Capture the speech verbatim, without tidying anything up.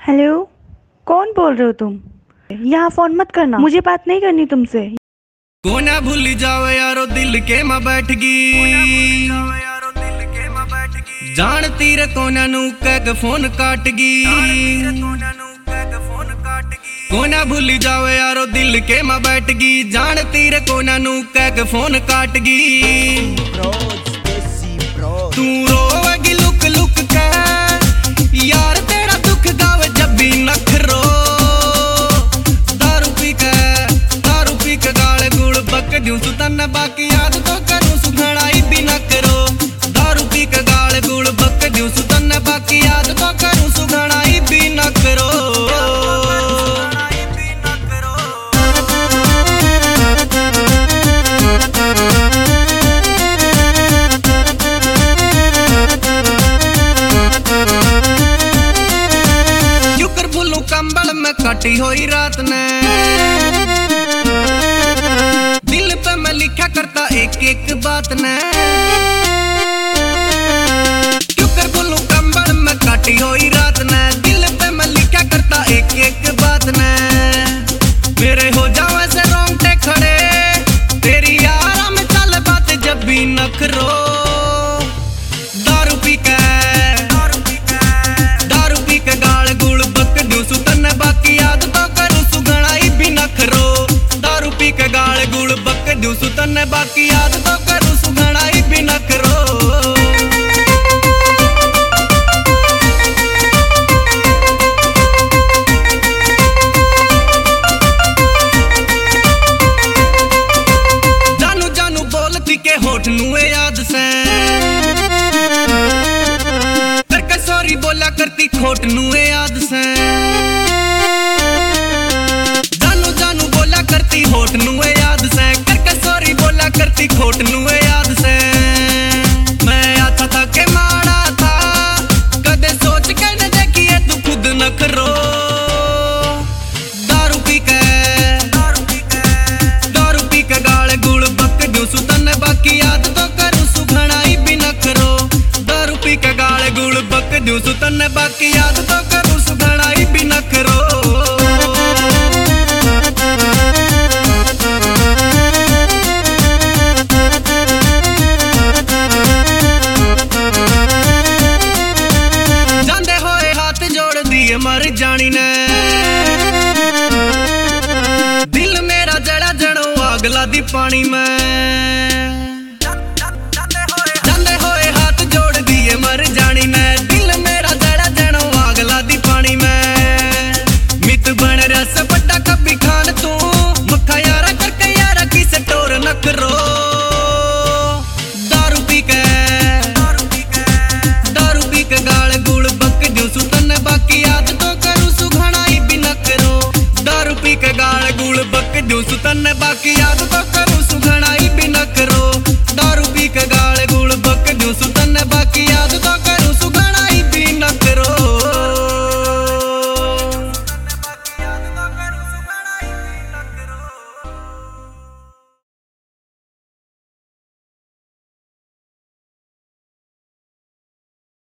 Hello. कौन बोल रहे हो तुम? यहाँ फोन मत करना, मुझे बात नहीं करनी तुमसे। कोना भूल जाओ यारो दिल के मां बैठ गई, जानती रे कोना नू कह फोन काट गई। कोना भूल जाओ यारो दिल के मां बैठ गई, जानती रे कोना नू कह फोन काट गई। तू रोवेगी लुक लुक के यार, तेरा दुख गावे जब भी नखरो। दारू पी के दारू पी के गाल गुड़ बक दूं सुतन, बाकी याद तो करूं सुखड़ाई भी न करो। दारू पी के गाल गुड़ बक दूं सुतन, बाकी याद तो करूं सुखड़ाई भी न करो। कंबल में कटी हुई रात ने, दिल पे मैं लिखा करता एक एक बात ने। क्यों कर बोलूं कंबल में कटी हुई रात ने, दिल पे मैं लिखा करता एक एक बात ने। मेरे हो जावे से रोंगटे खड़े, तेरी यारा में चल बात जब भी नखरो। दारू पी के दारू पी के गाल गुड़ बक दूं सुतन, बाकी याद तो करूं सुगड़ाई भी नखरो। दारू पी के गाल गुड़ बक दूं सुतन, बाकी याद तो करूं सुगड़ाई भी नखरो। जानू जानू बोलती के होठ नुए याद से, सॉरी बोला करती खोट नुए याद से। जानू जानू बोला करती होठ नुए याद से, करके सॉरी बोला करती खोट नुए याद से। मैं आता था के मारा था, कदे सोच के न देखिए तू खुद न करो। दारू पी के दारू पी के गाल गुड़ बक दूं सुतन, बाकी याद तो करूं सुखड़ाई भी न करो। दारू पी के गाल गुड़ बक दूं सुतन, बाकी याद तो करूं सुखड़ाई भी न करो। जांदे होए हाथ जोड़ दिए मर जानी ने, दिल मेरा जड़ा जड़ो आग ला दी पानी में। जांदे होए हाथ जोड़ दिए मर जानी ने, दिल मेरा जड़ा जड़ो आग ला दी पानी में। मित बन रस पट्टा कभी खान तू, मक्खा यारा करके यारा किसे टोर न करो। दारू पी के दारू पी के गाल गुड़ बक दूं सुतन, बाकी याद तो करूं सुखड़ाई भी न करो। दारू पी के गाल गुड़ बक दूं सुतन, बाकी याद तो करूं सुखड़ाई भी